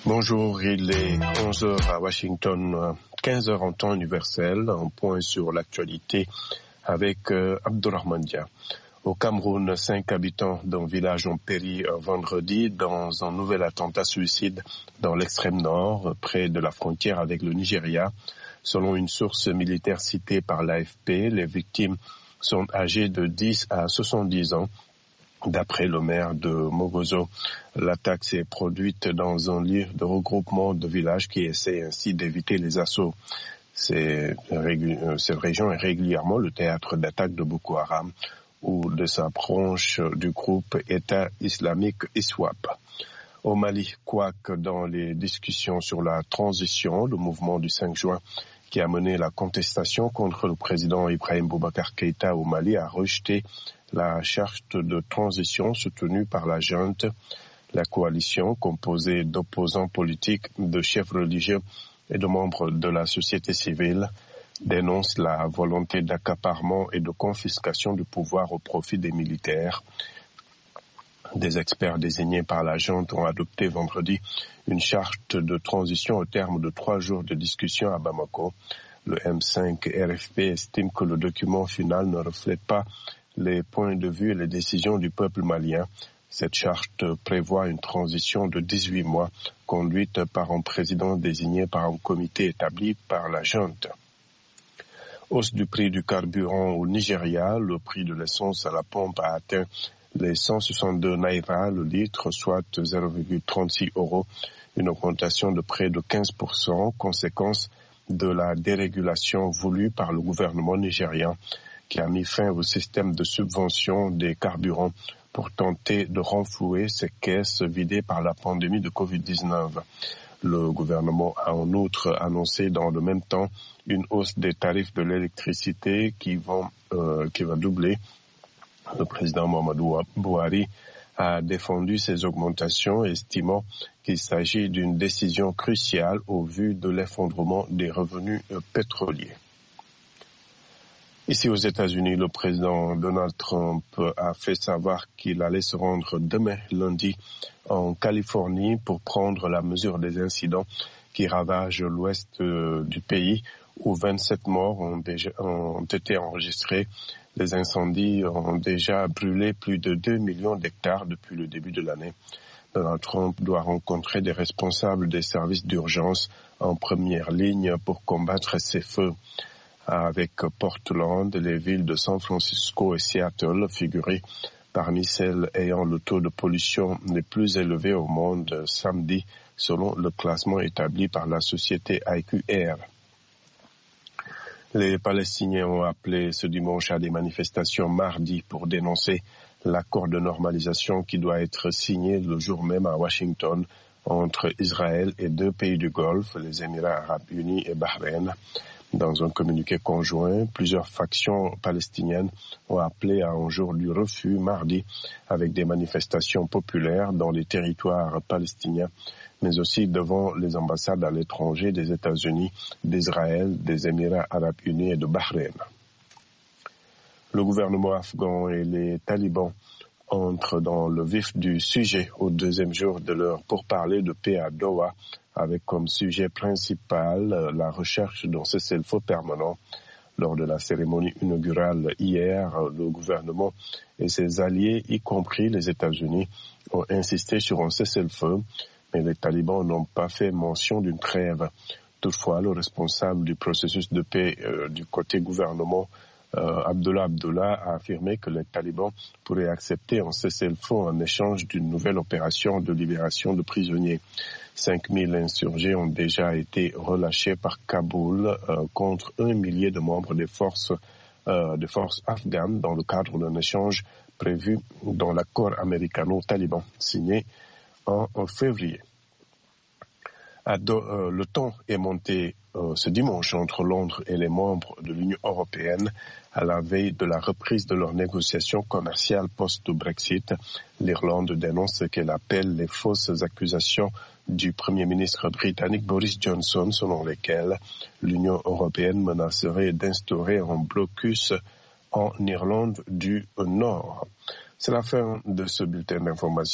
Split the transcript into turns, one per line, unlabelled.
Bonjour, il est 11h à Washington, 15h en temps universel, un point sur l'actualité avec Abdurrahman Dia. Au Cameroun, 5 habitants d'un village ont péri vendredi dans un nouvel attentat suicide dans l'extrême nord, près de la frontière avec le Nigeria. Selon une source militaire citée par l'AFP, les victimes sont âgées de 10 à 70 ans. D'après le maire de Mogozo, l'attaque s'est produite dans un lieu de regroupement de villages qui essaie ainsi d'éviter les assauts. Cette région est régulièrement le théâtre d'attaques de Boko Haram ou de sa branche du groupe État islamique ISWAP. Au Mali, quoique dans les discussions sur la transition, le mouvement du 5 juin qui a mené la contestation contre le président Ibrahim Boubacar Keïta au Mali a rejeté la charte de transition soutenue par la junte. La coalition, composée d'opposants politiques, de chefs religieux et de membres de la société civile, dénonce la volonté d'accaparement et de confiscation du pouvoir au profit des militaires. Des experts désignés par la junte ont adopté vendredi une charte de transition au terme de 3 jours de discussion à Bamako. Le M5 RFP estime que le document final ne reflète pas les points de vue et les décisions du peuple malien. Cette charte prévoit une transition de 18 mois conduite par un président désigné par un comité établi par la junte. Hausse du prix du carburant au Nigeria, le prix de l'essence à la pompe a atteint les 162 naira le litre, soit 0,36 €, une augmentation de près de 15%, conséquence de la dérégulation voulue par le gouvernement nigérian qui a mis fin au système de subvention des carburants pour tenter de renflouer ses caisses vidées par la pandémie de Covid-19. Le gouvernement a en outre annoncé dans le même temps une hausse des tarifs de l'électricité qui va doubler. Le président Muhammadu Buhari a défendu ces augmentations, estimant qu'il s'agit d'une décision cruciale au vu de l'effondrement des revenus pétroliers. Ici aux États-Unis, le président Donald Trump a fait savoir qu'il allait se rendre demain lundi en Californie pour prendre la mesure des incidents qui ravagent l'ouest du pays où 27 morts ont été enregistrés. Les incendies ont déjà brûlé plus de 2 millions d'hectares depuis le début de l'année. Donald Trump doit rencontrer des responsables des services d'urgence en première ligne pour combattre ces feux. Avec Portland, les villes de San Francisco et Seattle figuraient parmi celles ayant le taux de pollution les plus élevés au monde samedi, selon le classement établi par la société IQR. Les Palestiniens ont appelé ce dimanche à des manifestations mardi pour dénoncer l'accord de normalisation qui doit être signé le jour même à Washington entre Israël et 2 pays du Golfe, les Émirats arabes unis et Bahreïn. Dans un communiqué conjoint, plusieurs factions palestiniennes ont appelé à un jour du refus mardi avec des manifestations populaires dans les territoires palestiniens, mais aussi devant les ambassades à l'étranger des États-Unis, d'Israël, des Émirats arabes unis et de Bahreïn. Le gouvernement afghan et les talibans entrent dans le vif du sujet au 2e jour de leur pourparlers de paix à Doha, avec comme sujet principal la recherche d'un cessez-le-feu permanent. Lors de la cérémonie inaugurale hier, le gouvernement et ses alliés, y compris les États-Unis, ont insisté sur un cessez-le-feu, mais les talibans n'ont pas fait mention d'une trêve. Toutefois, le responsable du processus de paix du côté gouvernement, Abdullah a affirmé que les talibans pourraient accepter un cessez-le-feu en échange d'une nouvelle opération de libération de prisonniers. 5000 insurgés ont déjà été relâchés par Kaboul contre 1 millier de membres des forces afghanes dans le cadre d'un échange prévu dans l'accord américano-taliban signé en février. Le ton est monté ce dimanche entre Londres et les membres de l'Union européenne à la veille de la reprise de leurs négociations commerciales post-Brexit. L'Irlande dénonce ce qu'elle appelle les fausses accusations du Premier ministre britannique Boris Johnson, selon lesquelles l'Union européenne menacerait d'instaurer un blocus en Irlande du Nord. C'est la fin de ce bulletin d'information.